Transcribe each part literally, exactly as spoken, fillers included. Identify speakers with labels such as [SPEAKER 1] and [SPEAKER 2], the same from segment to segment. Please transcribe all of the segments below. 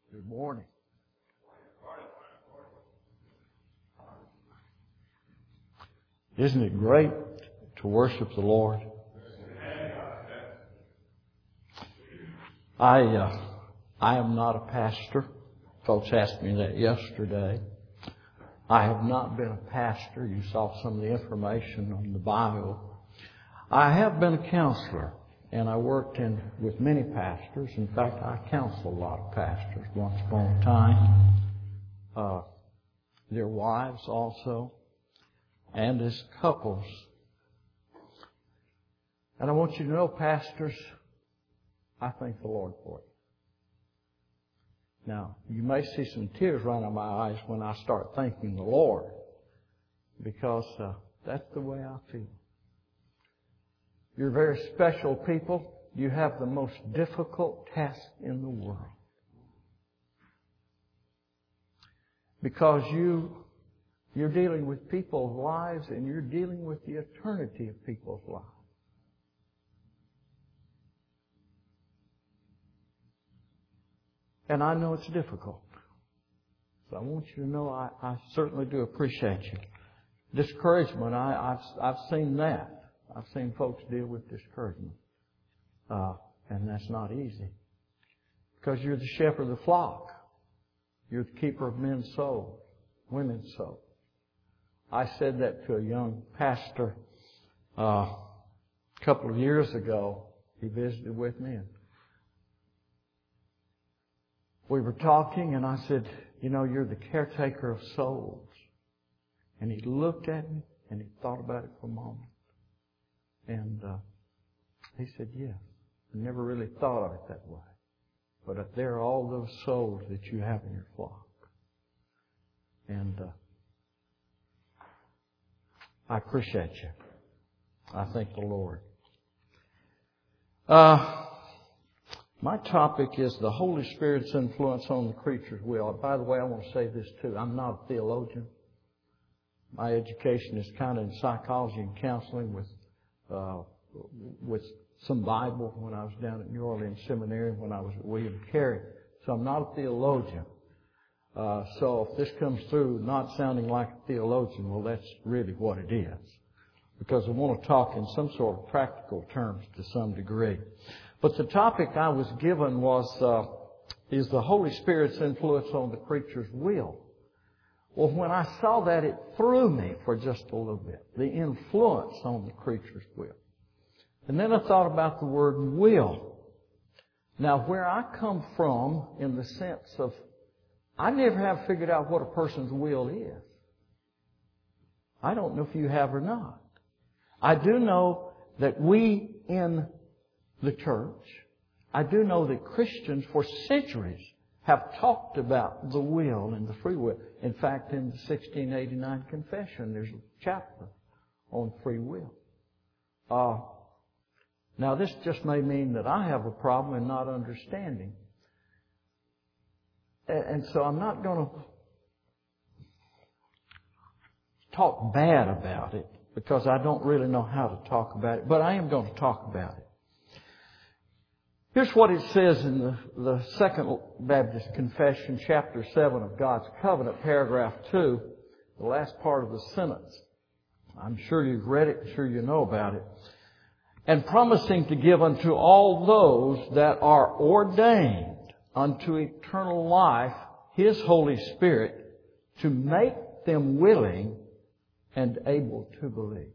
[SPEAKER 1] Good morning. Isn't it great to worship the Lord? I uh, I am not a pastor. Folks asked me that yesterday. I have not been a pastor. You saw some of the information on the bio. I have been a counselor, and I worked in with many pastors. In fact, I counsel a lot of pastors once upon a time. Uh, their wives also, and as couples. And I want you to know, pastors, I thank the Lord for you. Now, you may see some tears run out of my eyes when I start thanking the Lord, because uh, that's the way I feel. You're very special people. You have the most difficult task in the world. Because you, you're dealing with people's lives, and you're dealing with the eternity of people's lives. And I know it's difficult. So I want you to know I, I certainly do appreciate you. Discouragement, I, I've, I've seen that. I've seen folks deal with discouragement. Uh, and that's not easy. Because you're the shepherd of the flock. You're the keeper of men's souls, women's souls. I said that to a young pastor uh, a couple of years ago. He visited with me, and we were talking, and I said, you know, you're the caretaker of souls. And he looked at me, and he thought about it for a moment. And uh, he said, yes. I never really thought of it that way. But there are all those souls that you have in your flock. And uh, I appreciate you. I thank the Lord. Uh, my topic is the Holy Spirit's influence on the creature's will. By the way, I want to say this too. I'm not a theologian. My education is kind of in psychology and counseling with uh, with some Bible when I was down at New Orleans Seminary, when I was at William Carey. So I'm not a theologian. Uh, so if this comes through not sounding like a theologian, well, that's really what it is. Because I want to talk in some sort of practical terms to some degree. But the topic I was given was, uh, is the Holy Spirit's influence on the creature's will. Well, when I saw that, it threw me for just a little bit. The influence on the creature's will. And then I thought about the word will. Now, where I come from in the sense of, I never have figured out what a person's will is. I don't know if you have or not. I do know that we in the church, I do know that Christians for centuries have talked about the will and the free will. In fact, in the sixteen eighty-nine Confession, there's a chapter on free will. Uh, now, this just may mean that I have a problem in not understanding. And so I'm not going to talk bad about it, because I don't really know how to talk about it. But I am going to talk about it. Here's what it says in the, the Second Baptist Confession, chapter seven of God's Covenant, paragraph two, the last part of the sentence. I'm sure you've read it, I'm sure you know about it. And promising to give unto all those that are ordained unto eternal life His Holy Spirit, to make them willing and able to believe.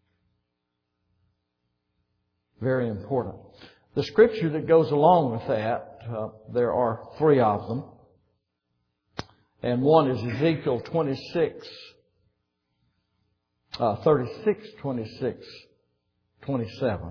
[SPEAKER 1] Very important. The scripture that goes along with that, uh, there are three of them. And one is Ezekiel twenty-six, uh, thirty-six, twenty-six, twenty-seven.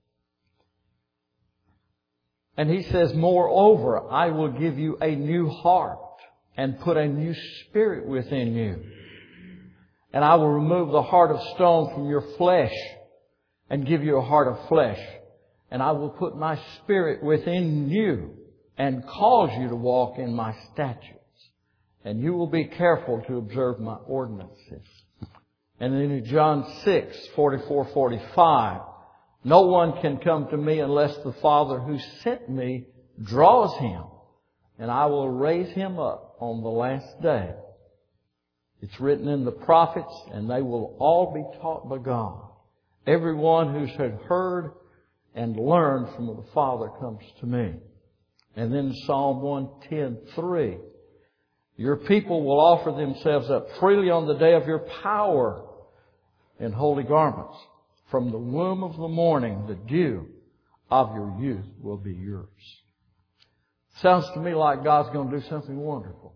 [SPEAKER 1] And he says, moreover, I will give you a new heart and put a new spirit within you. And I will remove the heart of stone from your flesh and give you a heart of flesh. And I will put my spirit within you and cause you to walk in my statutes. And you will be careful to observe my ordinances. And then in John six, forty-four, forty-five, no one can come to me unless the Father who sent me draws him. and I will raise him up on the last day. It's written in the prophets, and they will all be taught by God. Everyone who's had heard and learned from the Father comes to me. And then Psalm one ten three. Your people will offer themselves up freely on the day of your power in holy garments. From the womb of the morning, the dew of your youth will be yours. Sounds to me like God's going to do something wonderful.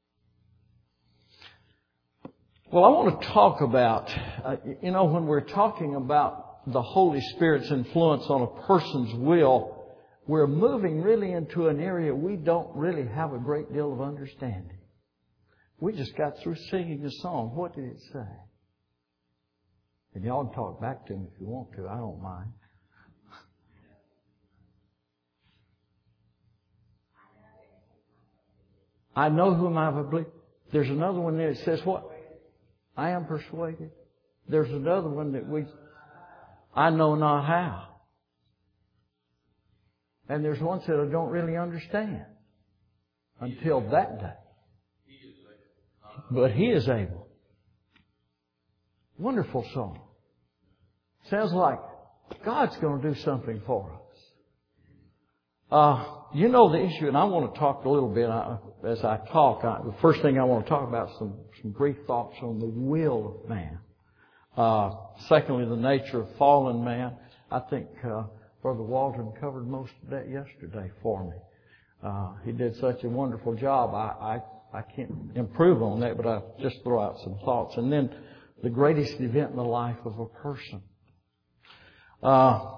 [SPEAKER 1] Well, I want to talk about, uh, you know, when we're talking about the Holy Spirit's influence on a person's will, we're moving really into an area we don't really have a great deal of understanding. We just got through singing a song. What did it say? And y'all can talk back to me if you want to. I don't mind. I know whom I believe. There's another one there that says what? I am persuaded. There's another one that we, I know not how. And there's one that I don't really understand until that day. But He is able. Wonderful song. Sounds like God's going to do something for us. Uh, you know the issue, and I want to talk a little bit uh, as I talk. I, the first thing I want to talk about is some, some brief thoughts on the will of man. Uh, secondly, the nature of fallen man. I think uh, Brother Waldron covered most of that yesterday for me. Uh, he did such a wonderful job. I, I, I can't improve on that, but I just throw out some thoughts. And then the greatest event in the life of a person. Uh,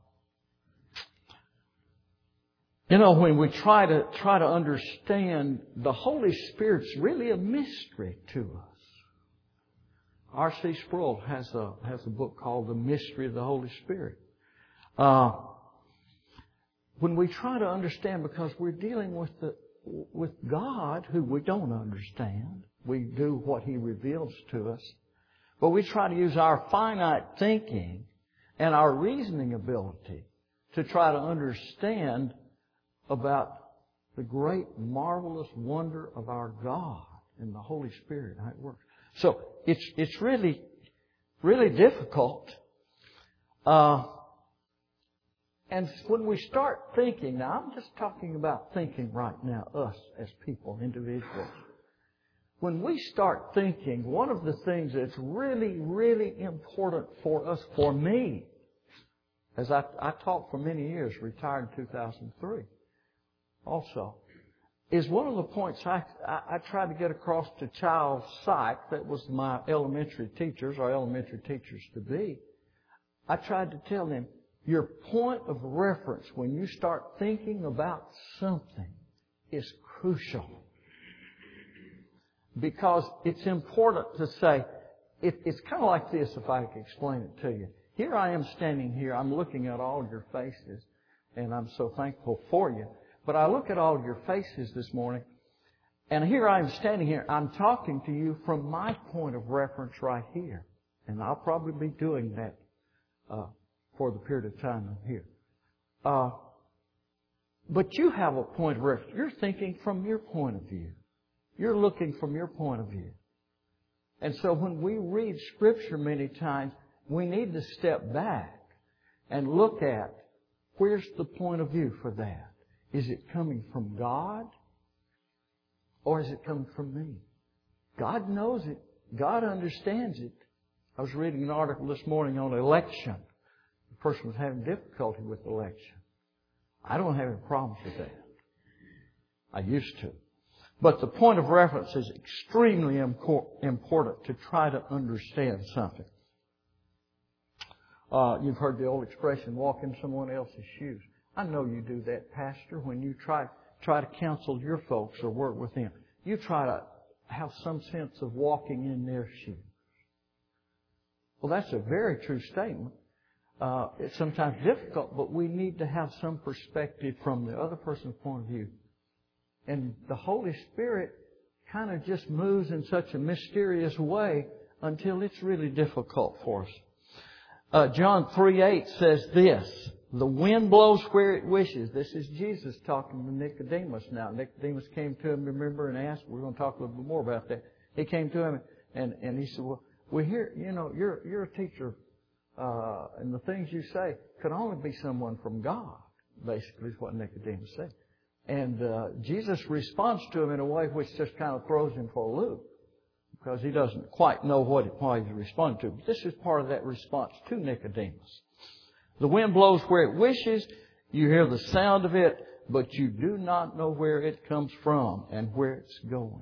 [SPEAKER 1] you know, when we try to try to understand, the Holy Spirit's really a mystery to us. R C Sproul has a has a book called The Mystery of the Holy Spirit. Uh, when we try to understand, because we're dealing with the with God, who we don't understand, we do what He reveals to us, but we try to use our finite thinking and our reasoning ability to try to understand about the great, marvelous wonder of our God and the Holy Spirit, how it works. So it's it's really, really difficult. Uh, and when we start thinking, now I'm just talking about thinking right now, us as people, individuals. When we start thinking, one of the things that's really, really important for us, for me, as I, I taught for many years, retired in two thousand three also, is one of the points I, I, I tried to get across to child psych, that was my elementary teachers, or elementary teachers to be. I tried to tell them, your point of reference when you start thinking about something is crucial. Because it's important to say, it, it's kind of like this, if I can explain it to you. Here I am standing here, I'm looking at all your faces, and I'm so thankful for you. But I look at all your faces this morning, and here I am standing here. I'm talking to you from my point of reference right here. And I'll probably be doing that uh, for the period of time I'm here. Uh, but you have a point of reference. You're thinking from your point of view. You're looking from your point of view. And so when we read Scripture many times, we need to step back and look at, where's the point of view for that? Is it coming from God? Or is it coming from me? God knows it. God understands it. I was reading an article this morning on election. The person was having difficulty with election. I don't have any problems with that. I used to. But the point of reference is extremely important to try to understand something. Uh, you've heard the old expression, walk in someone else's shoes. I know you do that, Pastor, when you try try to counsel your folks or work with them. You try to have some sense of walking in their shoes. Well, that's a very true statement. Uh, it's sometimes difficult, but we need to have some perspective from the other person's point of view. And the Holy Spirit kind of just moves in such a mysterious way until it's really difficult for us. Uh, John three eight says this, The wind blows where it wishes. This is Jesus talking to Nicodemus now. Nicodemus came to him, remember, and asked. We're going to talk a little bit more about that. He came to him and, and he said, well, we hear, you know, you're, you're a teacher, uh, and the things you say could only be someone from God, basically is what Nicodemus said. And, uh, Jesus responds to him in a way which just kind of throws him for a loop, because he doesn't quite know what, why he's responding to. But this is part of that response to Nicodemus. The wind blows where it wishes. You hear the sound of it, but you do not know where it comes from and where it's going.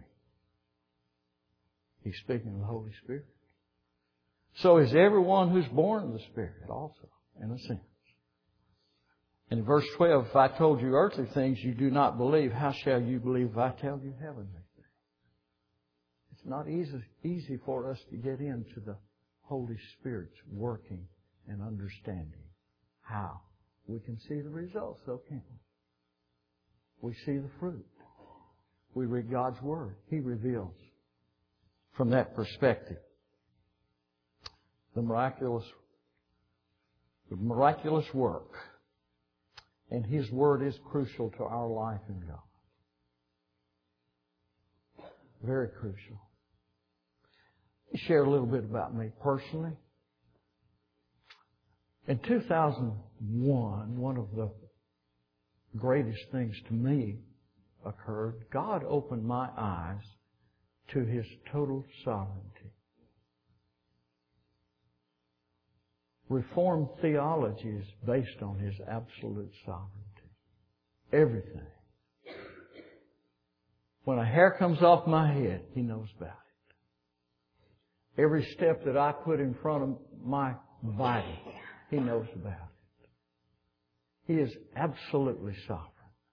[SPEAKER 1] He's speaking of the Holy Spirit. So is everyone who's born of the Spirit also, in a sense. In verse twelve, if I told you earthly things you do not believe, how shall you believe if I tell you heavenly things? It's not easy, easy for us to get into the Holy Spirit's working and understanding. How? We can see the results, though, can't we? We see the fruit. We read God's Word. He reveals from that perspective the miraculous, the miraculous work. And His Word is crucial to our life in God. Very crucial. Let me share a little bit about me personally. In two thousand one, one of the greatest things to me occurred. God opened my eyes to His total sovereignty. Reformed theology is based on His absolute sovereignty. Everything. When a hair comes off my head, He knows about it. Every step that I put in front of my body, He knows about it. He is absolutely sovereign.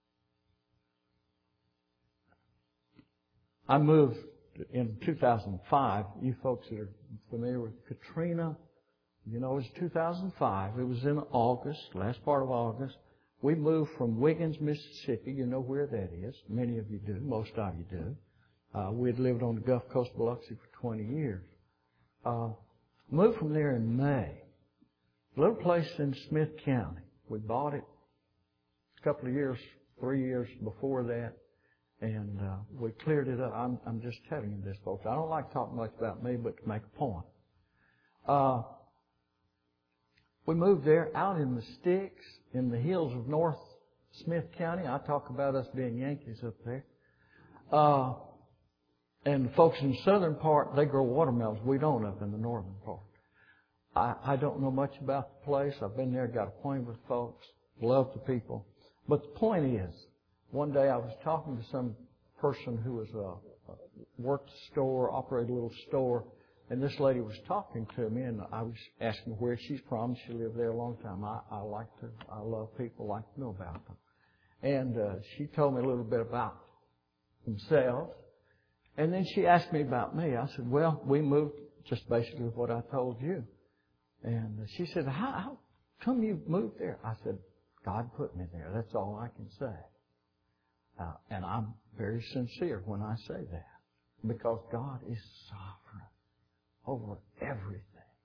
[SPEAKER 1] I moved in two thousand five. You folks that are familiar with Katrina, you know, it was two thousand five. It was in August, last part of August. We moved from Wiggins, Mississippi. You know where that is. Many of you do. Most of you do. Uh, we had lived on the Gulf Coast of Biloxi for twenty years. Uh, moved from there in May. A little place in Smith County. We bought it a couple of years, three years before that, and uh, we cleared it up. I'm, I'm just telling you this, folks. I don't like talking much about me, but to make a point. Uh, we moved there out in the sticks, in the hills of North Smith County. I talk about us being Yankees up there. Uh, and the folks in the southern part, they grow watermelons. We don't up in the northern part. I, I don't know much about the place. I've been there, got acquainted with folks, love the people. But the point is, one day I was talking to some person who was uh, worked a store, operated a little store, and this lady was talking to me, and I was asking where she's from. She lived there a long time. I, I like to, I love people, like to know about them. And uh, she told me a little bit about themselves. And then she asked me about me. I said, well, we moved just basically what I told you. And she said, how, how come you moved there? I said, God put me there. That's all I can say. Uh, and I'm very sincere when I say that. Because God is sovereign over everything.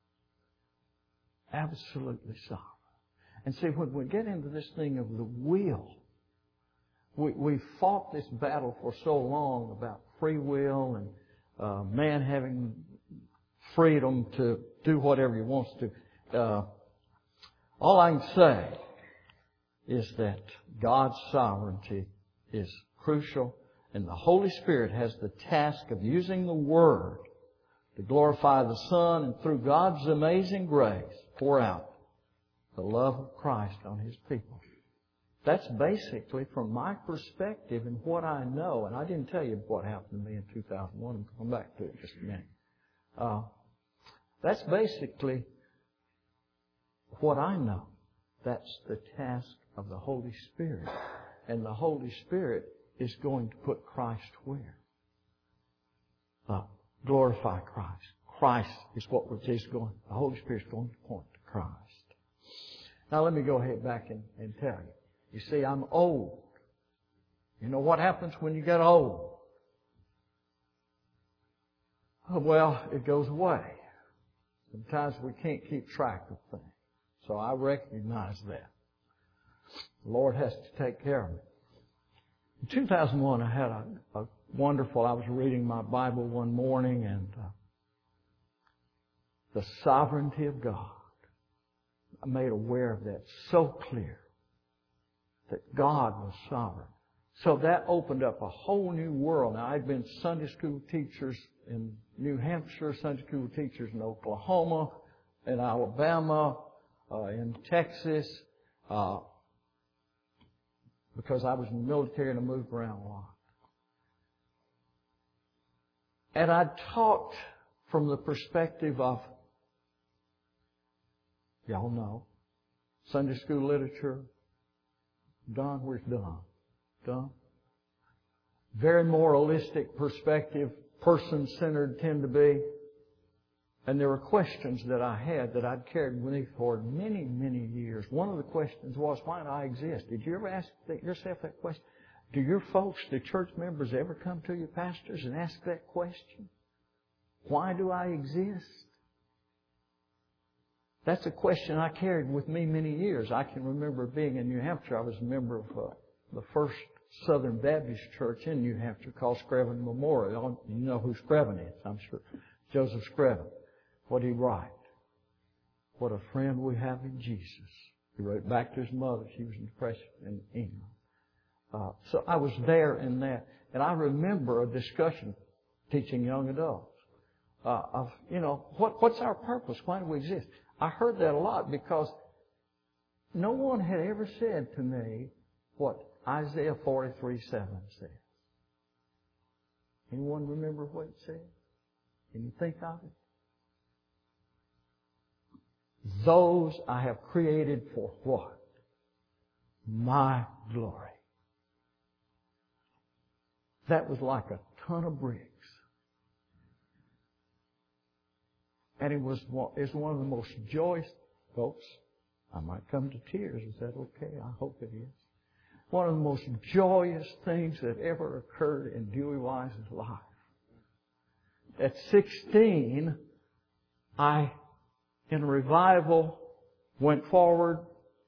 [SPEAKER 1] Absolutely sovereign. And see, when we get into this thing of the will, we, we fought this battle for so long about free will and uh, man having freedom to do whatever he wants to. Uh, all I can say is that God's sovereignty is crucial, and the Holy Spirit has the task of using the Word to glorify the Son, and through God's amazing grace, pour out the love of Christ on His people. That's basically, from my perspective and what I know, and I didn't tell you what happened to me in two thousand one. I'll come back to it in just a minute. Uh, that's basically what I know. That's the task of the Holy Spirit. And the Holy Spirit is going to put Christ where? Uh, glorify Christ. Christ is what we're just going. The Holy Spirit is going to point to Christ. Now let me go ahead back and, and tell you. You see, I'm old. You know what happens when you get old? Oh, well, it goes away. Sometimes we can't keep track of things. So I recognize that. The Lord has to take care of me. In two thousand one, I had a, a wonderful, I was reading my Bible one morning, and uh, the sovereignty of God, I made aware of that so clear, that God was sovereign. So that opened up a whole new world. Now, I'd been Sunday school teachers in New Hampshire, Sunday school teachers in Oklahoma, in Alabama, uh, in Texas, uh, because I was in the military and I moved around a lot. And I talked from the perspective of, y'all know, Sunday school literature. Don, where's Don? Don? Very moralistic perspective, person-centered tend to be. And there were questions that I had that I'd carried with me for many, many years. One of the questions was, why do I exist? Did you ever ask yourself that question? Do your folks, the church members, ever come to your pastors and ask that question? Why do I exist? That's a question I carried with me many years. I can remember being in New Hampshire. I was a member of uh, the first Southern Baptist church in New Hampshire called Screven Memorial. You know who Screven is, I'm sure. Joseph Screven. What did he write? What a friend we have in Jesus. He wrote back to his mother. She was in depression in England. Uh, so I was there in that. And I remember a discussion teaching young adults uh, of, you know, what, what's our purpose? Why do we exist? I heard that a lot because no one had ever said to me what Isaiah forty-three seven says. Anyone remember what it said? Can you think of it? Those I have created for what? My glory. That was like a ton of bricks. And it was it's one of the most joyous, folks, I might come to tears. Is that okay? I hope it is. One of the most joyous things that ever occurred in Dewey Wise's life. At sixteen, I, in revival, went forward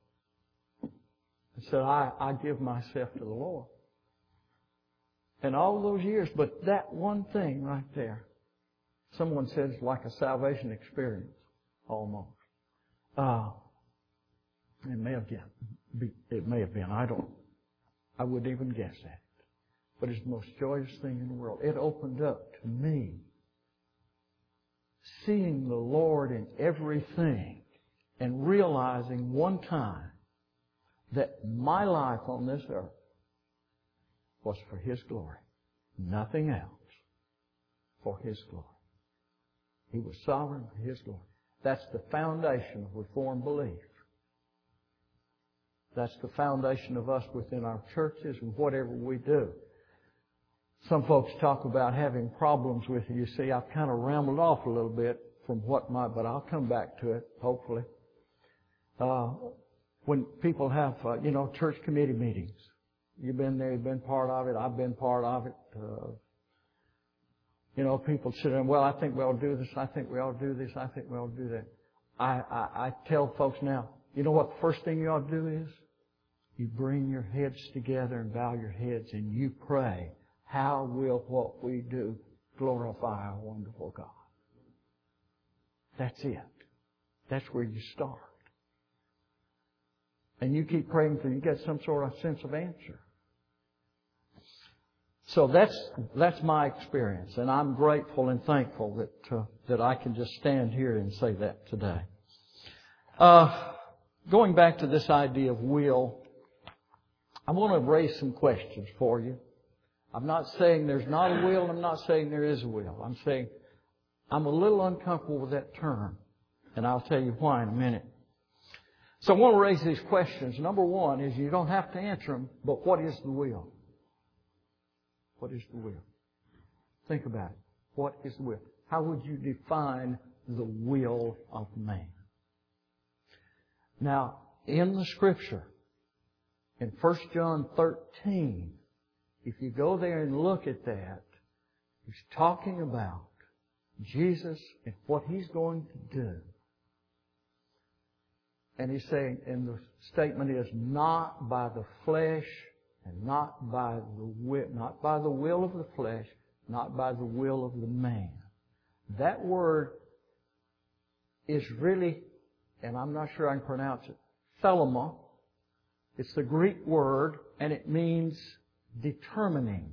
[SPEAKER 1] and said, I, I give myself to the Lord. And all those years, but that one thing right there, someone said it's like a salvation experience, almost. Uh, it may have been. It may have been. I don't. I wouldn't even guess that. But it's the most joyous thing in the world. It opened up to me seeing the Lord in everything and realizing one time that my life on this earth was for His glory. Nothing else. For His glory. He was sovereign for His glory. That's the foundation of Reformed belief. That's the foundation of us within our churches and whatever we do. Some folks talk about having problems with it. You see, I've kind of rambled off a little bit from what my, but I'll come back to it, hopefully. Uh, when people have, uh, you know, church committee meetings. You've been there, you've been part of it, I've been part of it. Uh, you know, people sit there and, well, I think we ought to do this, I think we ought to do this, I think we ought to do that. I, I, I tell folks now, you know what the first thing you ought to do is? You bring your heads together and bow your heads and you pray, how will what we do glorify our wonderful God? That's it. That's where you start. And you keep praying until you get some sort of sense of answer. So that's that's my experience, and I'm grateful and thankful that uh, that I can just stand here and say that today. Uh, going back to this idea of will, I want to raise some questions for you. I'm not saying there's not a will. I'm not saying there is a will. I'm saying I'm a little uncomfortable with that term, and I'll tell you why in a minute. So I want to raise these questions. Number one is you don't have to answer them, but what is the will? What is the will? Think about it. What is the will? How would you define the will of man? Now, in the Scripture, in First John thirteen, if you go there and look at that, He's talking about Jesus and what He's going to do. And he's saying, and the statement is, not by the flesh and not by the will, not by the will of the flesh, not by the will of the man. That word is really, and I'm not sure I can pronounce it, thelema. It's the Greek word, and it means determining.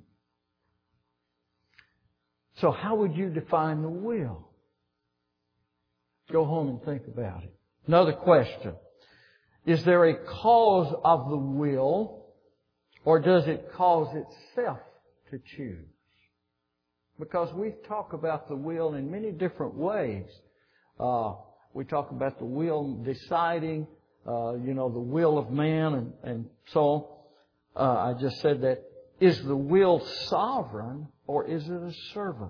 [SPEAKER 1] So how would you define the will? Go home and think about it. Another question. Is there a cause of the will, or does it cause itself to choose? Because we talk about the will in many different ways. Uh, we talk about the will deciding, uh, you know, the will of man and, and so on. Uh, I just said that. Is the will sovereign, or is it a servant?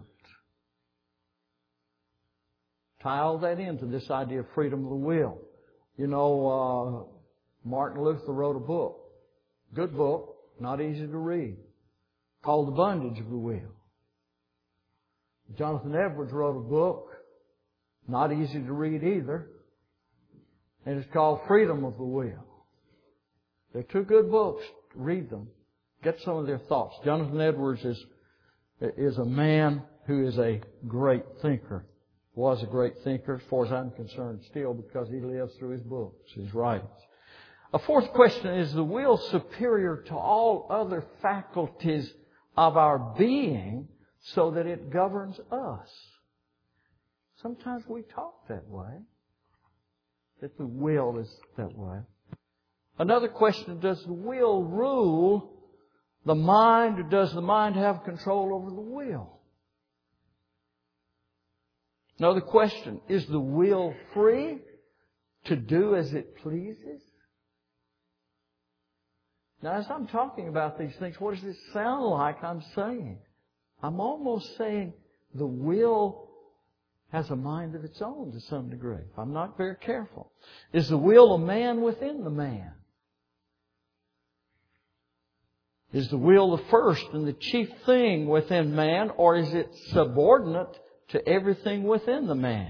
[SPEAKER 1] Tie all that into this idea of freedom of the will. You know, uh, Martin Luther wrote a book. Good book, not easy to read, called The Bondage of the Will. Jonathan Edwards wrote a book, not easy to read either, and it's called Freedom of the Will. They're two good books. Read them. Get some of their thoughts. Jonathan Edwards is, is a man who is a great thinker. Was a great thinker, as far as I'm concerned, still, because he lives through his books, his writings. A fourth question, is the will superior to all other faculties of our being so that it governs us? Sometimes we talk that way, that the will is that way. Another question, does the will rule the mind, or does the mind have control over the will? Another question, is the will free to do as it pleases? Now, as I'm talking about these things, what does it sound like I'm saying? I'm almost saying the will has a mind of its own to some degree, if I'm not very careful. Is the will a man within the man? Is the will the first and the chief thing within man, or is it subordinate to everything within the man?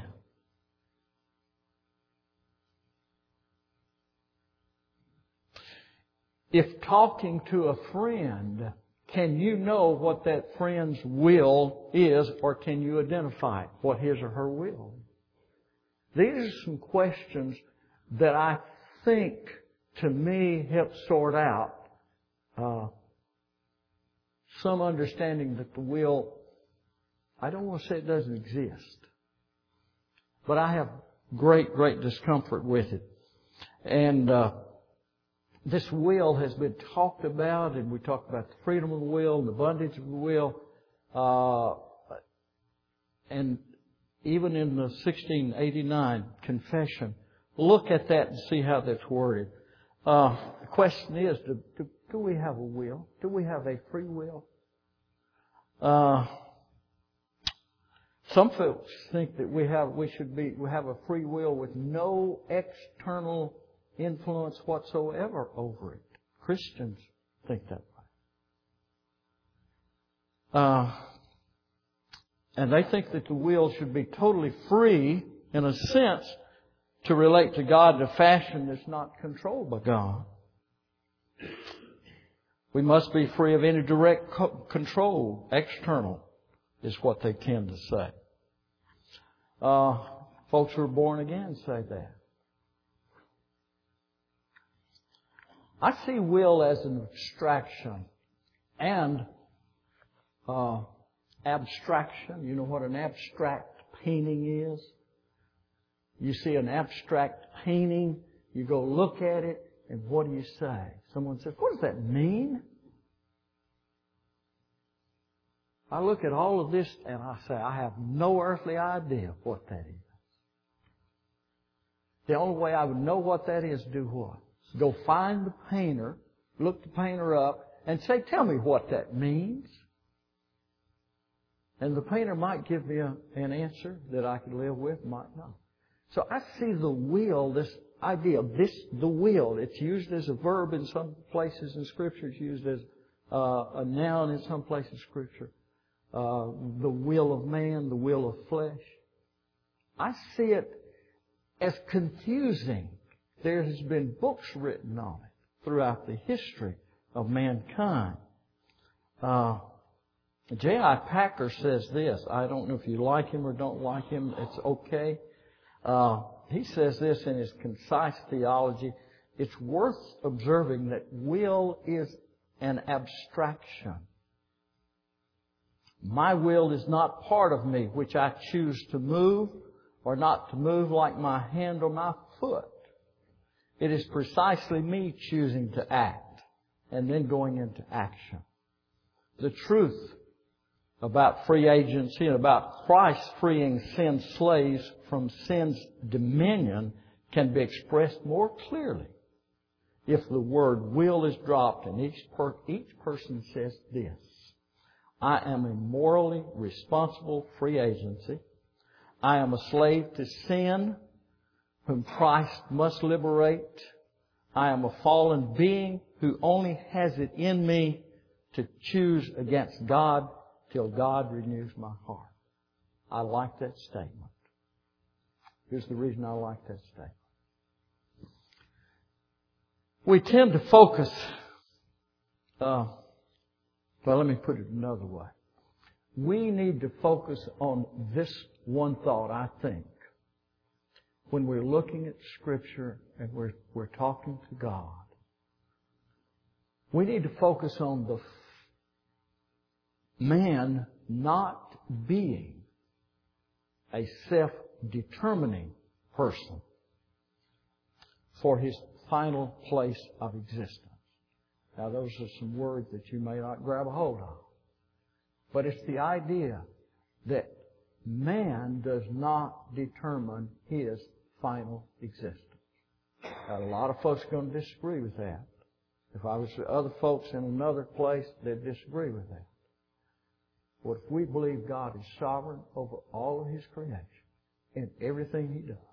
[SPEAKER 1] If talking to a friend, can you know what that friend's will is, or can you identify what his or her will is? These are some questions that I think, to me, help sort out uh, some understanding that the will, I don't want to say it doesn't exist, but I have great, great discomfort with it. And uh, this will has been talked about, and we talked about the freedom of the will and the bondage of the will. Uh, and even in the sixteen eighty-nine confession, look at that and see how that's worded. Uh, the question is, do, do, do we have a will? Do we have a free will? Uh, Some folks think that we have, we should be, we have a free will with no external influence whatsoever over it. Christians think that way. Uh, and they think that the will should be totally free, in a sense, to relate to God in a fashion that's not controlled by God. We must be free of any direct co- control, external, is what they tend to say. Uh, folks who are born again say that. I see will as an abstraction and uh, abstraction. You know what an abstract painting is? You see an abstract painting, you go look at it, and what do you say? Someone says, what does that mean? I look at all of this and I say, I have no earthly idea what that is. The only way I would know what that is, do what? Go find the painter, look the painter up, and say, tell me what that means. And the painter might give me a, an answer that I could live with, might not. So I see the will, this idea of this, the will. It's used as a verb in some places in Scripture. It's used as uh, a noun in some places in Scripture. Uh, the will of man, the will of flesh. I see it as confusing there has been books written on it throughout the history of mankind. Uh, J I Packer says this. I don't know if you like him or don't like him. It's okay. Uh, he says this in his concise theology. It's worth observing that will is an abstraction. My will is not part of me, which I choose to move or not to move, like my hand or my foot. It is precisely me choosing to act and then going into action. The truth about free agency and about Christ freeing sin slaves from sin's dominion can be expressed more clearly if the word will is dropped and each, per, each person says this: I am a morally responsible free agency. I am a slave to sin whom Christ must liberate. I am a fallen being who only has it in me to choose against God till God renews my heart. I like that statement. Here's the reason I like that statement. We tend to focus, uh, well, let me put it another way. We need to focus on this one thought, I think, when we're looking at Scripture and we're, we're talking to God. We need to focus on the man not being a self-determining person for his final place of existence. Now, those are some words that you may not grab a hold of. But it's the idea that man does not determine his final existence. Now, a lot of folks are going to disagree with that. If I was with other folks in another place, they'd disagree with that. But if we believe God is sovereign over all of His creation and everything He does,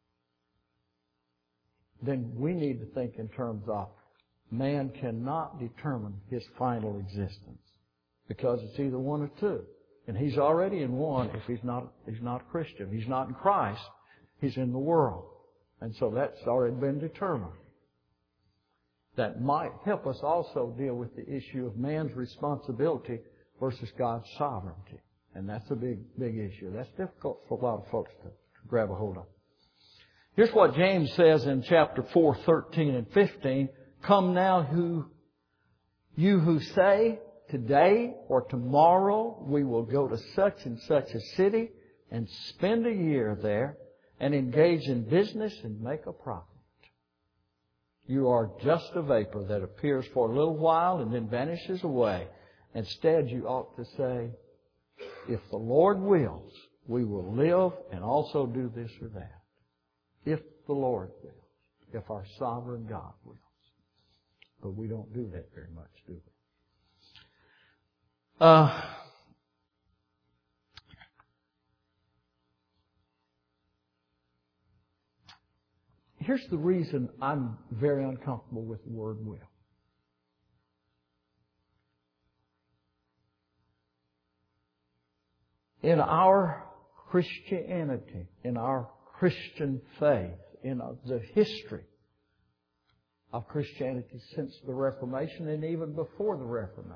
[SPEAKER 1] then we need to think in terms of man cannot determine his final existence, because it's either one or two. And he's already in one if he's not, he's not a Christian. He's not in Christ. He's in the world. And so that's already been determined. That might help us also deal with the issue of man's responsibility versus God's sovereignty. And that's a big, big issue. That's difficult for a lot of folks to, to grab a hold of. Here's what James says in chapter four, thirteen and fifteen. Come now, who, you who say, today or tomorrow we will go to such and such a city and spend a year there and engage in business and make a profit. You are just a vapor that appears for a little while and then vanishes away. Instead, you ought to say, if the Lord wills, we will live and also do this or that. If the Lord wills. If our sovereign God wills. But we don't do that very much, do we? Uh, here's the reason I'm very uncomfortable with the word will. In our Christianity, in our Christian faith, in the history of Christianity since the Reformation and even before the Reformation,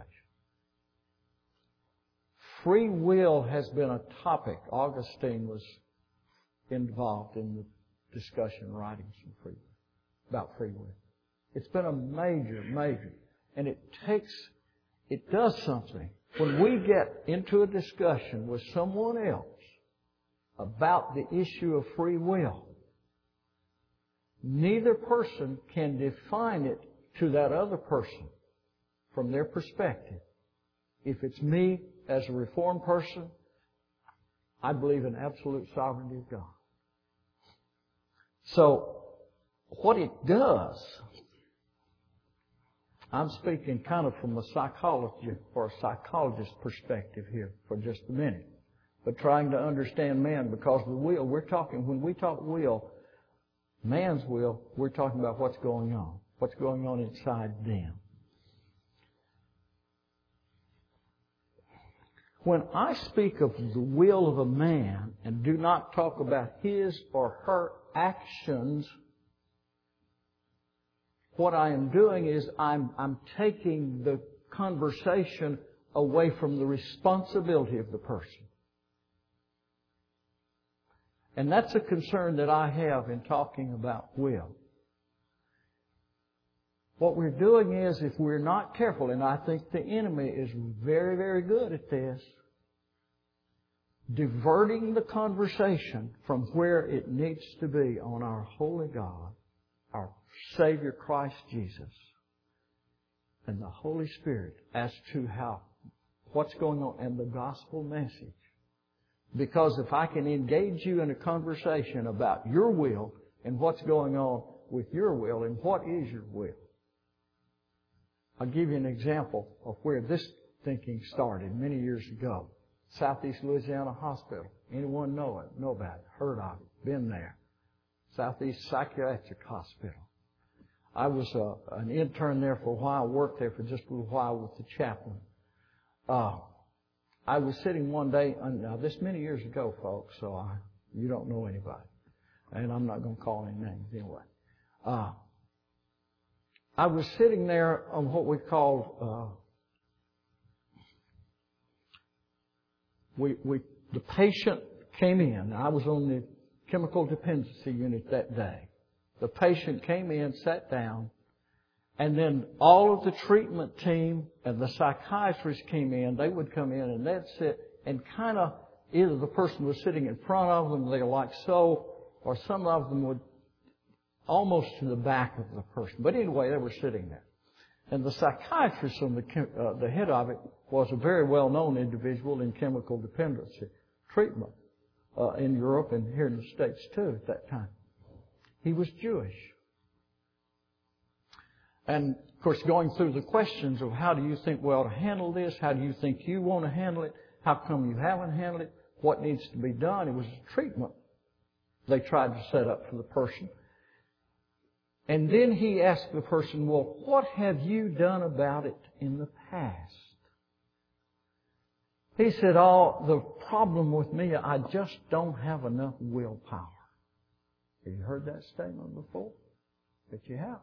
[SPEAKER 1] free will has been a topic. Augustine was involved in the discussion, writing some free will, about free will. It's been a major, major, and it takes, it does something. When we get into a discussion with someone else about the issue of free will, neither person can define it to that other person from their perspective. If it's me as a Reformed person, I believe in absolute sovereignty of God. So, what it does, I'm speaking kind of from a psychology or a psychologist perspective here for just a minute, but trying to understand man, because the will, we're talking, when we talk will, man's will, we're talking about what's going on, what's going on inside them. When I speak of the will of a man and do not talk about his or her actions, what I am doing is I'm, I'm taking the conversation away from the responsibility of the person. And that's a concern that I have in talking about will. What we're doing is, if we're not careful, and I think the enemy is very, very good at this, diverting the conversation from where it needs to be on our holy God, our Savior Christ Jesus, and the Holy Spirit as to how, what's going on, and the gospel message. Because if I can engage you in a conversation about your will and what's going on with your will and what is your will. I'll give you an example of where this thinking started many years ago. Southeast Louisiana Hospital. Anyone know it? Know about it? Heard of it? Been there. Southeast Psychiatric Hospital. I was a, an intern there for a while, worked there for just a little while with the chaplain. Uh, I was sitting one day, now this many years ago, folks, so I, you don't know anybody. And I'm not going to call any names anyway. Uh, I was sitting there on what we called, uh, we, we, the patient came in. I was on the chemical dependency unit that day. The patient came in, sat down, and then all of the treatment team and the psychiatrists came in. They would come in and they'd sit and kind of, either the person was sitting in front of them, they were like so, or some of them would almost to the back of the person. But anyway, they were sitting there. And the psychiatrist on the, uh, the head of it was a very well-known individual in chemical dependency treatment uh, in Europe and here in the States too at that time. He was Jewish. And, of course, going through the questions of how do you think we ought to handle this? How do you think you want to handle it? How come you haven't handled it? What needs to be done? It was a treatment they tried to set up for the person. And then he asked the person, well, what have you done about it in the past? He said, oh, the problem with me, I just don't have enough willpower. Have you heard that statement before? But you have.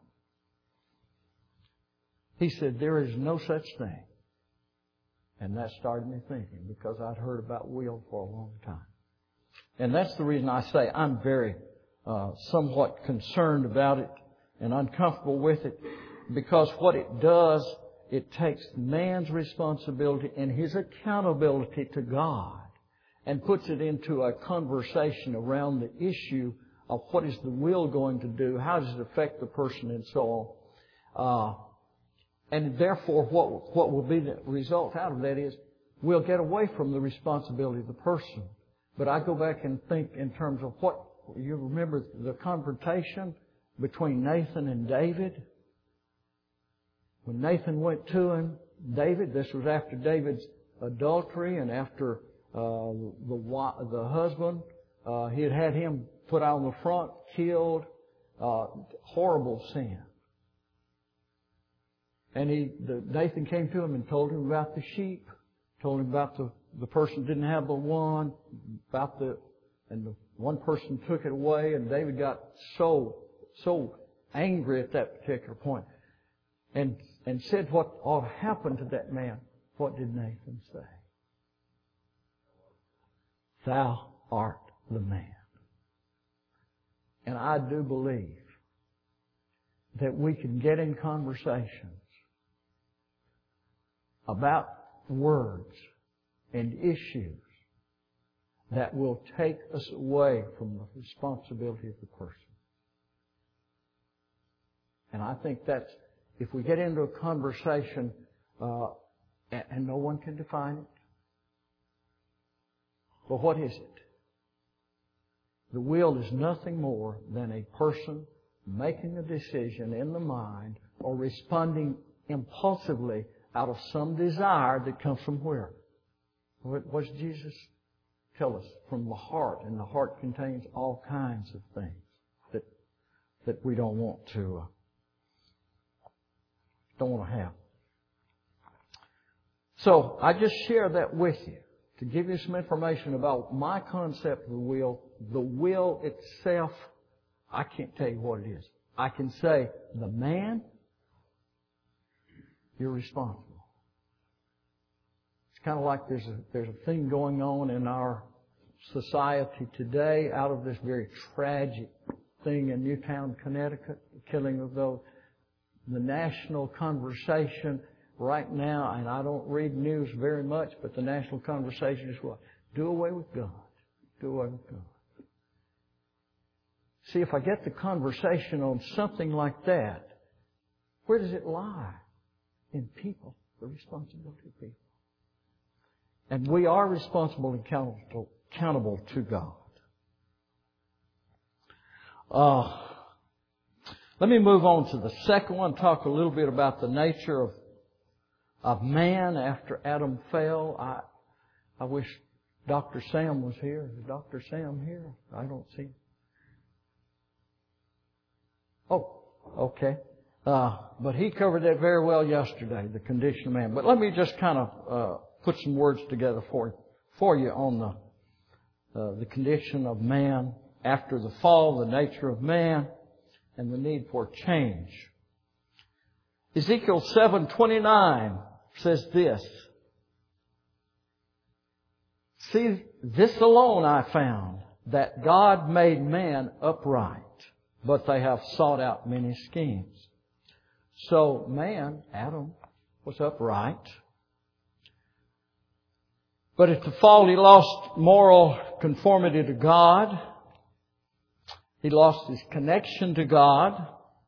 [SPEAKER 1] He said, there is no such thing. And that started me thinking, because I'd heard about will for a long time. And that's the reason I say I'm very uh, somewhat concerned about it and uncomfortable with it, because what it does, it takes man's responsibility and his accountability to God and puts it into a conversation around the issue of what is the will going to do, how does it affect the person, and so on. Uh, and therefore, what what will be the result out of that is we'll get away from the responsibility of the person. But I go back and think in terms of what, you remember the confrontation between Nathan and David? When Nathan went to him, David, this was after David's adultery and after uh, the the husband, uh, he had had him put out on the front, killed, uh, horrible sin. And he, the, Nathan came to him and told him about the sheep, told him about the, the person didn't have the one, about the, and the one person took it away, and David got so, so angry at that particular point. And, and said what ought to happen to that man. What did Nathan say? Thou art the man. And I do believe that we can get in conversations about words and issues that will take us away from the responsibility of the person. And I think that's, if we get into a conversation uh, and, and no one can define it, well, what is it? The will is nothing more than a person making a decision in the mind or responding impulsively out of some desire that comes from where? What does Jesus tell us? From the heart. And the heart contains all kinds of things that that we don't want to uh, don't want to have. So I just share that with you to give you some information about my concept of the will. The will itself, I can't tell you what it is. I can say, the man, you're responsible. It's kind of like there's a, there's a thing going on in our society today out of this very tragic thing in Newtown, Connecticut, the killing of those. The national conversation right now, and I don't read news very much, but the national conversation is what? Do away with God. Do away with God. See, if I get the conversation on something like that, where does it lie? In people. The responsibility of people. And we are responsible and accountable, accountable to God. Uh, let me move on to the second one, talk a little bit about the nature of, of man after Adam fell. I, I wish Doctor Sam was here. Is Doctor Sam here? I don't see him. Oh, okay. Uh, but he covered that very well yesterday, the condition of man. But let me just kind of uh, put some words together for for you on the uh, the condition of man after the fall, the nature of man, and the need for change. Ezekiel seven twenty-nine says this. See, this alone I found, that God made man upright, but they have sought out many schemes. So man, Adam, was upright. But at the fall he lost moral conformity to God. He lost his connection to God.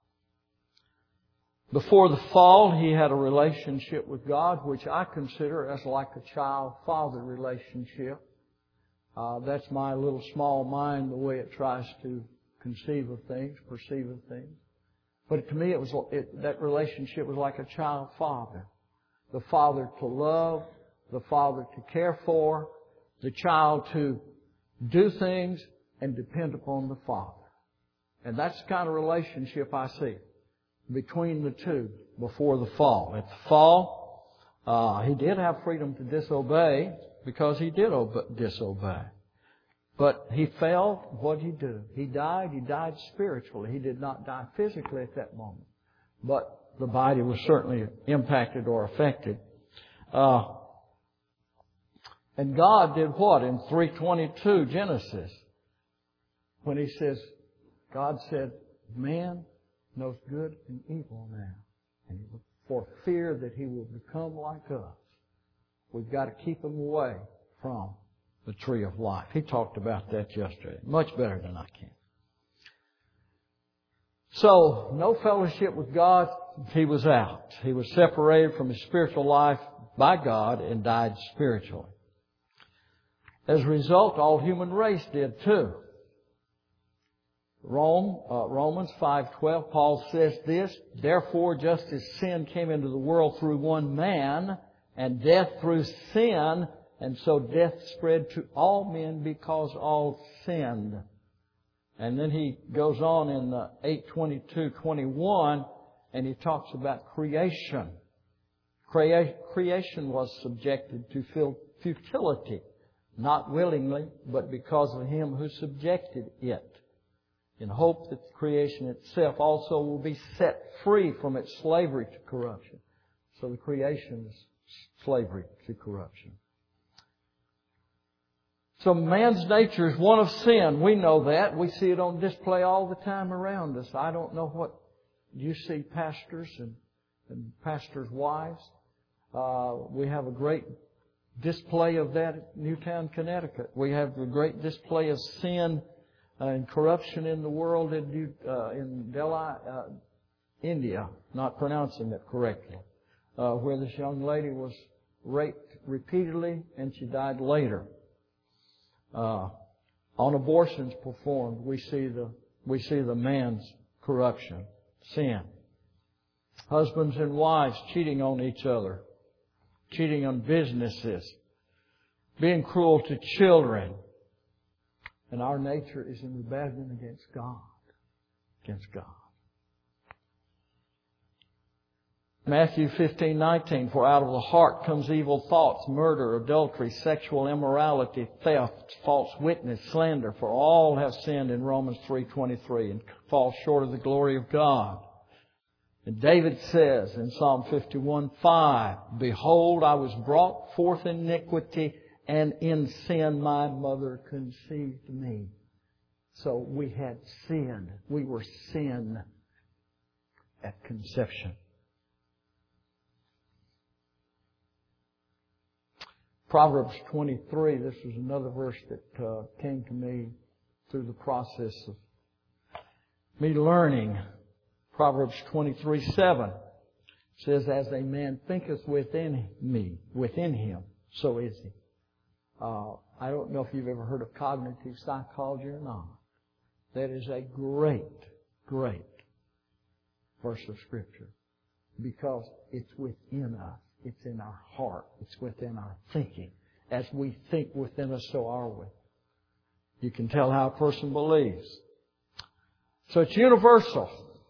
[SPEAKER 1] Before the fall he had a relationship with God, which I consider as like a child-father relationship. Uh, that's my little small mind, the way it tries to conceive of things, perceive of things. But to me, it was it, that relationship was like a child-father. The father to love, the father to care for, the child to do things and depend upon the father. And that's the kind of relationship I see between the two before the fall. At the fall, uh, he did have freedom to disobey because he did obe- disobey. But he fell, what did he do? He died, he died spiritually. He did not die physically at that moment. But the body was certainly impacted or affected. Uh, and God did what? In three twenty-two Genesis, when He says, God said, man knows good and evil now. And for fear that he will become like us, we've got to keep him away from the tree of life. He talked about that yesterday. Much better than I can. So, no fellowship with God, he was out. He was separated from his spiritual life by God and died spiritually. As a result, all human race did too. Rome, uh, Romans five twelve, Paul says this, therefore, just as sin came into the world through one man, and death through sin, and so death spread to all men because all sinned. And then he goes on in uh, eight twenty-two twenty-one, and he talks about creation. Crea- creation was subjected to futility, not willingly, but because of him who subjected it, in hope that the creation itself also will be set free from its slavery to corruption. So the creation is slavery to corruption. So man's nature is one of sin. We know that. We see it on display all the time around us. I don't know what you see, pastors and, and pastors' wives. Uh, we have a great display of that at Newtown, Connecticut. We have a great display of sin Uh, and corruption in the world in, uh, in Delhi, uh, India, not pronouncing it correctly, uh, where this young lady was raped repeatedly and she died later. Uh, on abortions performed, we see the we see the man's corruption, sin. Husbands and wives cheating on each other, cheating on businesses, being cruel to children. And our nature is in rebellion against God. Against God. Matthew fifteen nineteen, for out of the heart comes evil thoughts, murder, adultery, sexual immorality, theft, false witness, slander. For all have sinned in Romans three twenty-three and fall short of the glory of God. And David says in Psalm fifty-one five, behold, I was brought forth in iniquity, and in sin my mother conceived me. So we had sin. We were sin at conception. Proverbs twenty-three, this was another verse that uh, came to me through the process of me learning. Proverbs twenty-three seven says, as a man thinketh within me, within him, so is he. Uh, I don't know if you've ever heard of cognitive psychology or not. That is a great, great verse of Scripture because it's within us. It's in our heart. It's within our thinking. As we think within us, so are we. You can tell how a person believes. So it's universal.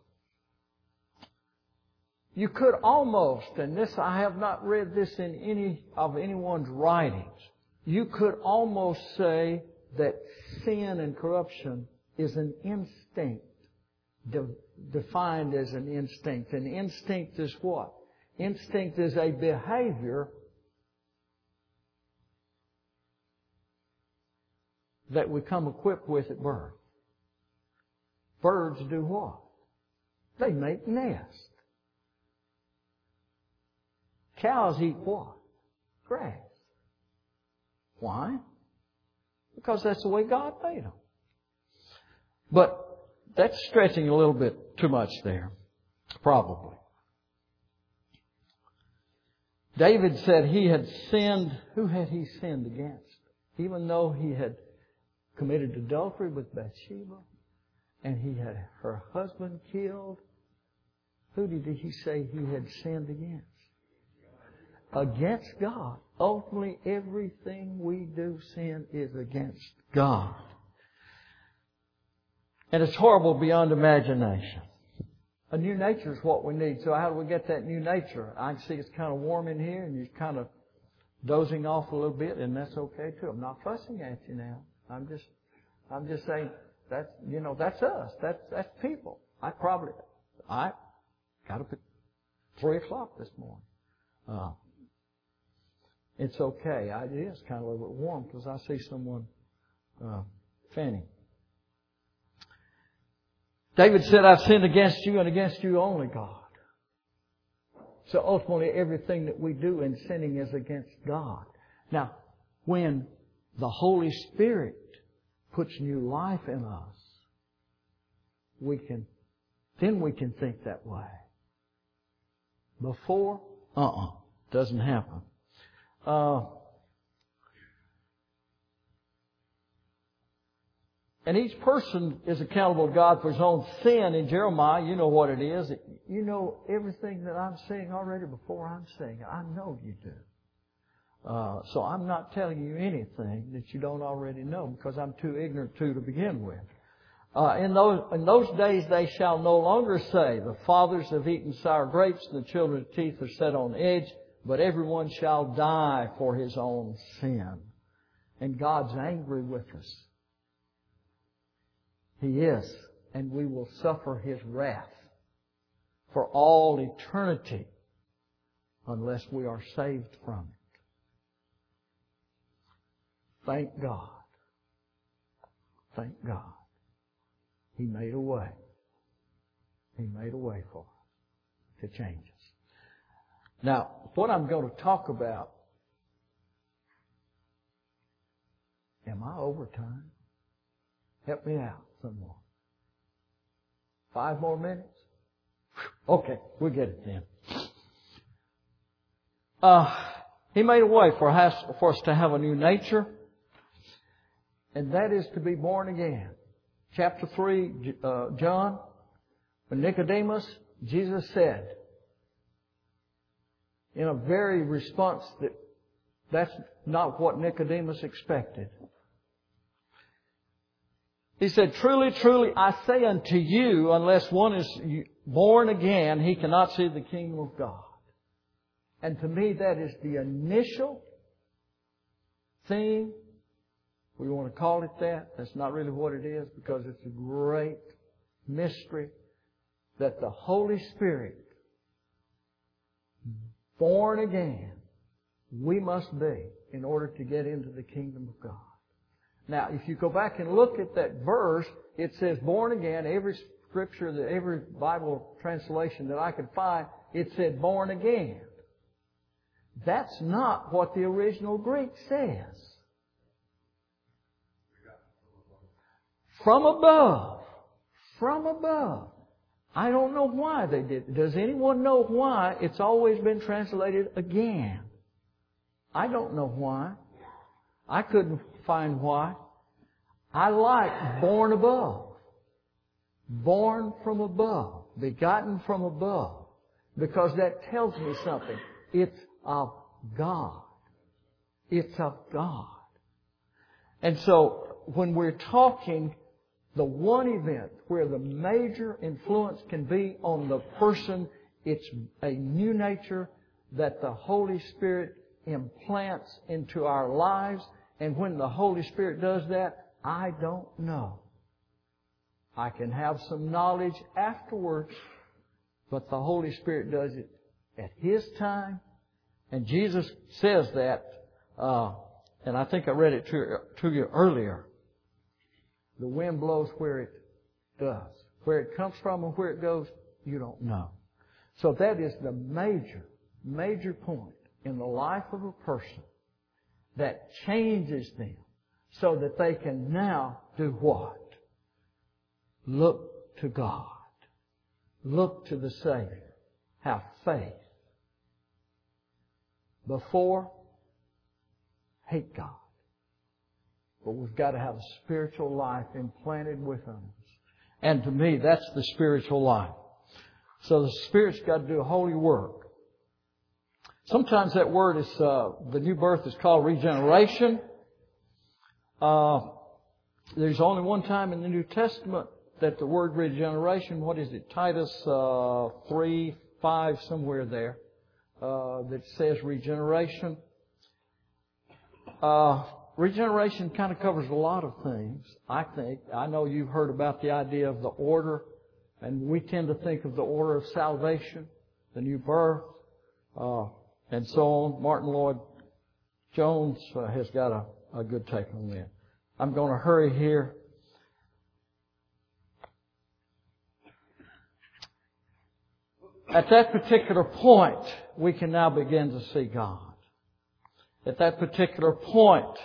[SPEAKER 1] You could almost, and this I have not read this in any of anyone's writings, you could almost say that sin and corruption is an instinct, de- defined as an instinct. An instinct is what? Instinct is a behavior that we come equipped with at birth. Birds do what? They make nests. Cows eat what? Grass. Why? Because that's the way God made them. But that's stretching a little bit too much there. Probably. David said he had sinned. Who had he sinned against? Even though he had committed adultery with Bathsheba and he had her husband killed, who did he say he had sinned against? Against God. Ultimately, everything we do sin is against God. And it's horrible beyond imagination. A new nature is what we need. So how do we get that new nature? I can see it's kind of warm in here and you're kind of dozing off a little bit, and that's okay too. I'm not fussing at you now. I'm just, I'm just saying that's, you know, that's us. That's, that's people. I probably, I got up at three o'clock this morning. Uh, it's okay. I, it is kind of a little bit warm because I see someone, uh, fanning. David said, I've sinned against you and against you only, God. So ultimately everything that we do in sinning is against God. Now, when the Holy Spirit puts new life in us, we can, then we can think that way. Before, uh-uh, doesn't happen. Uh, And each person is accountable to God for his own sin. In Jeremiah, you know what it is. You know everything that I'm saying already before I'm saying it. I know you do. Uh, so I'm not telling you anything that you don't already know because I'm too ignorant to to begin with. Uh, in those, in those days they shall no longer say, the fathers have eaten sour grapes and the children's teeth are set on edge, but everyone shall die for his own sin. And God's angry with us. He is, and we will suffer His wrath for all eternity unless we are saved from it. Thank God. Thank God. He made a way. He made a way for us to change us. Now, what I'm going to talk about, am I over time? Help me out some more. Five more minutes? Okay, we'll get it then. Uh, he made a way for us, for us to have a new nature, and that is to be born again. Chapter three, uh, John, when Nicodemus, Jesus said, in a very response that that's not what Nicodemus expected. He said, truly, truly, I say unto you, unless one is born again, he cannot see the kingdom of God. And to me, that is the initial thing. We want to call it that. That's not really what it is, because it's a great mystery that the Holy Spirit, born again, we must be in order to get into the kingdom of God. Now, if you go back and look at that verse, it says born again. Every scripture, every Bible translation that I could find, it said born again. That's not what the original Greek says. From above. From above. I don't know why they did. Does anyone know why it's always been translated again? I don't know why. I couldn't find why. I like born above. Born from above. Begotten from above. Because that tells me something. It's of God. It's of God. And so, when we're talking the one event where the major influence can be on the person, it's a new nature that the Holy Spirit implants into our lives. And when the Holy Spirit does that, I don't know. I can have some knowledge afterwards, but the Holy Spirit does it at His time. And Jesus says that, uh, and I think I read it to, to you earlier. The wind blows where it does. Where it comes from and where it goes, you don't know. So that is the major, major point in the life of a person that changes them so that they can now do what? Look to God. Look to the Savior. Have faith. Before, hate God. But we've got to have a spiritual life implanted within us. And to me, that's the spiritual life. So the Spirit's got to do a holy work. Sometimes that word is, uh, the new birth is called regeneration. Uh, there's only one time in the New Testament that the word regeneration, what is it? Titus uh, three, five, somewhere there, uh, that says regeneration. Uh, regeneration kind of covers a lot of things, I think. I know you've heard about the idea of the order, and we tend to think of the order of salvation, the new birth, uh, and so on. Martin Lloyd-Jones uh, has got a, a good take on that. I'm going to hurry here. At that particular point, we can now begin to see God. At that particular point,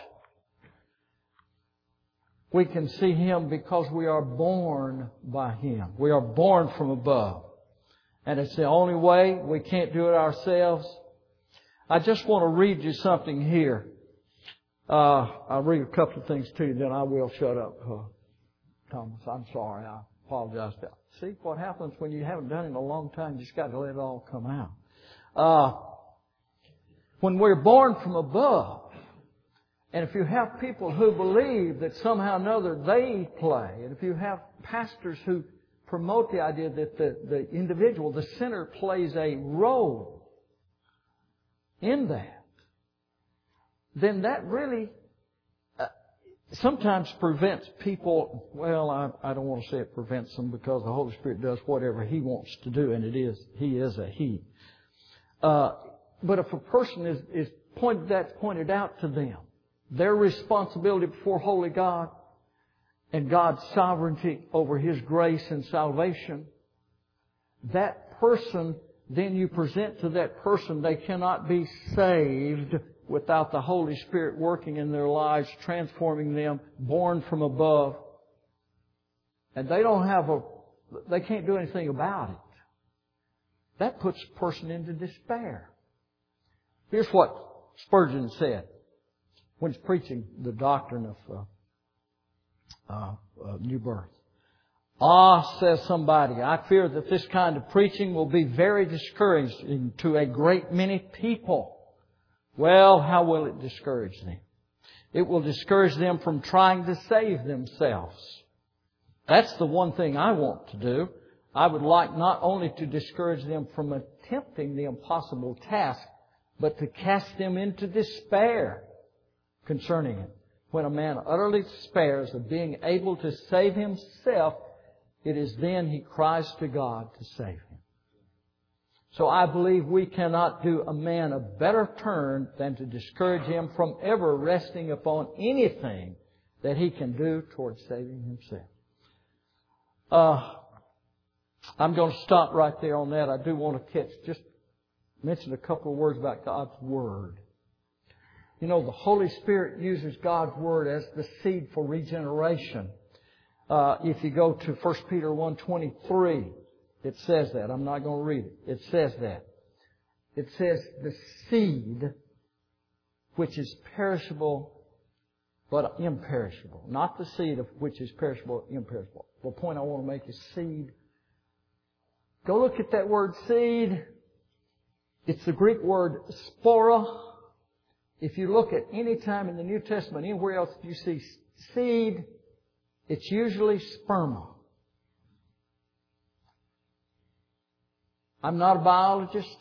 [SPEAKER 1] we can see Him because we are born by Him. We are born from above. And it's the only way. We can't do it ourselves. I just want to read you something here. Uh, I'll read a couple of things to you, then I will shut up, uh, Thomas. I'm sorry. I apologize. See what happens when you haven't done it in a long time. You just got to let it all come out. Uh, when we're born from above, and if you have people who believe that somehow or another they play, and if you have pastors who promote the idea that the, the individual, the sinner, plays a role in that, then that really uh, sometimes prevents people, well, I, I don't want to say it prevents them because the Holy Spirit does whatever He wants to do, and it is, He is a He. Uh, but if a person is, is pointed, that's pointed out to them, their responsibility before holy God and God's sovereignty over His grace and salvation, that person, then you present to that person, they cannot be saved without the Holy Spirit working in their lives, transforming them, born from above. And they don't have a, they can't do anything about it. That puts a person into despair. Here's what Spurgeon said when he's preaching the doctrine of uh, uh, uh, new birth. Ah, says somebody, I fear that this kind of preaching will be very discouraging to a great many people. Well, how will it discourage them? It will discourage them from trying to save themselves. That's the one thing I want to do. I would like not only to discourage them from attempting the impossible task but to cast them into despair concerning it. When a man utterly despairs of being able to save himself, it is then he cries to God to save him. So I believe we cannot do a man a better turn than to discourage him from ever resting upon anything that he can do towards saving himself. Uh, I'm going to stop right there on that. I do want to catch, just mention a couple of words about God's Word. You know, the Holy Spirit uses God's Word as the seed for regeneration. Uh, if you go to First Peter one twenty-three, it says that. I'm not going to read it. It says that. It says the seed, which is perishable but imperishable. Not the seed of which is perishable, imperishable. The point I want to make is seed. Go look at that word seed. It's the Greek word spora. If you look at any time in the New Testament, anywhere else you see seed, it's usually sperma. I'm not a biologist.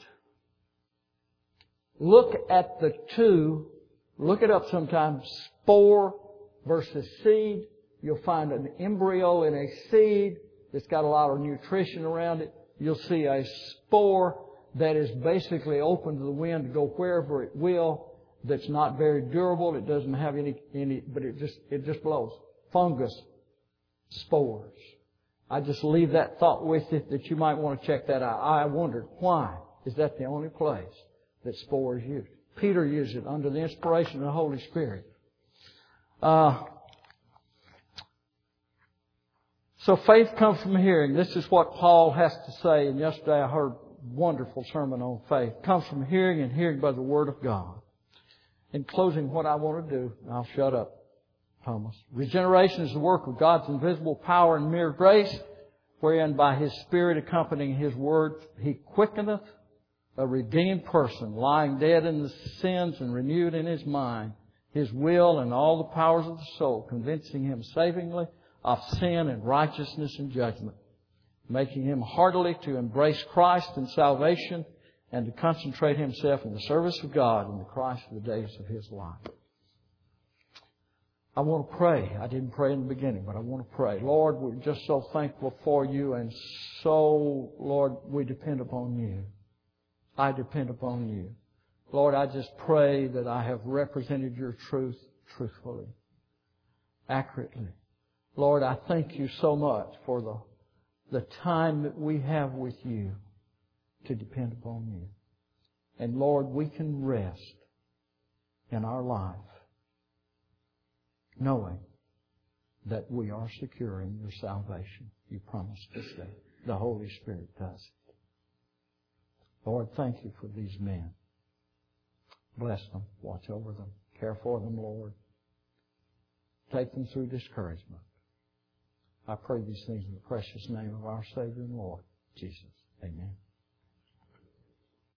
[SPEAKER 1] Look at the two. Look it up sometime. Spore versus seed. You'll find an embryo in a seed that's got a lot of nutrition around it. You'll see a spore that is basically open to the wind to go wherever it will. That's not very durable. It doesn't have any, any, but it just, it just blows. Fungus spores. I just leave that thought with you that you might want to check that out. I wondered, why is that the only place that spores used? Peter used it under the inspiration of the Holy Spirit. Uh, so faith comes from hearing. This is what Paul has to say. And yesterday I heard a wonderful sermon on faith. It comes from hearing, and hearing by the Word of God. In closing, what I want to do, I'll shut up, Thomas. Regeneration is the work of God's invisible power and mere grace, wherein by His Spirit accompanying His Word, He quickeneth a redeemed person, lying dead in the sins and renewed in his mind, his will and all the powers of the soul, convincing him savingly of sin and righteousness and judgment, making him heartily to embrace Christ and salvation and to concentrate himself in the service of God in the Christ of the days of his life. I want to pray. I didn't pray in the beginning, but I want to pray. Lord, we're just so thankful for You, and so, Lord, we depend upon You. I depend upon You. Lord, I just pray that I have represented Your truth truthfully, accurately. Lord, I thank You so much for the, the time that we have with You to depend upon You. And Lord, we can rest in our life knowing that we are securing Your salvation. You promised us that. The Holy Spirit does it. Lord, thank You for these men. Bless them. Watch over them. Care for them, Lord. Take them through discouragement. I pray these things in the precious name of our Savior and Lord, Jesus. Amen.